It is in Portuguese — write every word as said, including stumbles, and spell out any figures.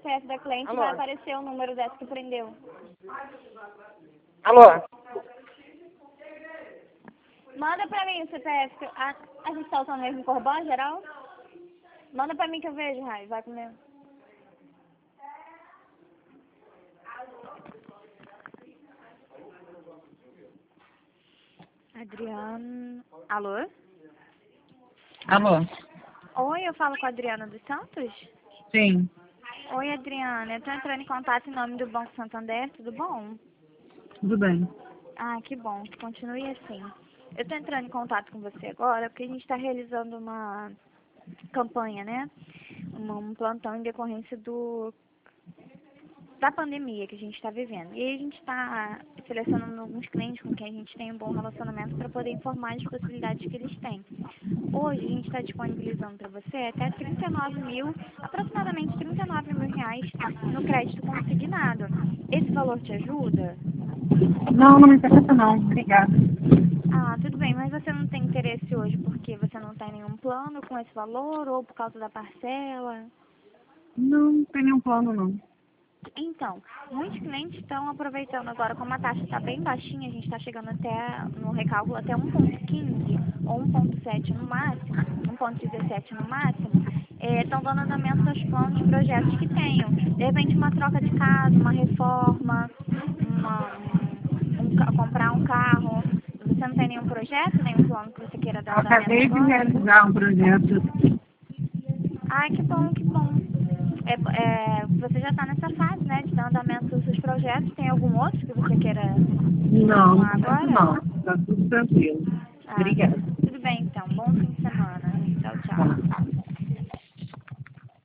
C P F da cliente Alô? vai aparecer o número dessa que prendeu. Alô? Manda pra mim o C P F. que- A, a gente tá usando o mesmo Corban geral? Manda pra mim que eu vejo, Rai. Vai comigo. Adriano. Alô? Alô? Oi, eu falo com a Adriana dos Santos? Sim, Oi, Adriana. Eu tô entrando em contato em nome do Banco Santander, tudo bom? tudo bem. Ah, que bom, que continue assim. Eu tô entrando em contato com você agora porque a gente está realizando uma campanha, né? Uma- um plantão em decorrência do da pandemia que a gente está vivendo. E aí a gente está selecionando alguns clientes com quem a gente tem um bom relacionamento para poder informar as possibilidades que eles têm. Hoje a gente está disponibilizando para você até trinta e nove mil, aproximadamente trinta e nove mil reais no crédito consignado. Esse valor te ajuda? Não, não me interessa não. Obrigada. Ah, tudo bem, mas você não tem interesse hoje porque você não tem nenhum plano com esse valor ou por causa da parcela? Não, não tem nenhum plano não. Então, muitos clientes estão aproveitando agora, como a taxa está bem baixinha, a gente está chegando até, no recálculo, até um ponto quinze ou um ponto sete no máximo, um ponto dezessete no máximo, estão dando andamento aos planos, projetos que tenham. De repente, uma troca de casa, uma reforma, uma, um, um ca- comprar um carro. Você não tem nenhum projeto, nenhum plano que você queira Eu dar andamento acabei de agora? realizar um projeto. Ai, que bom, que bom. É, é, você já está nessa fase, né, de dar andamento dos seus projetos. Tem algum outro que você queira Não, continuar não, agora? não. Tá tudo tranquilo. Ah, Obrigada.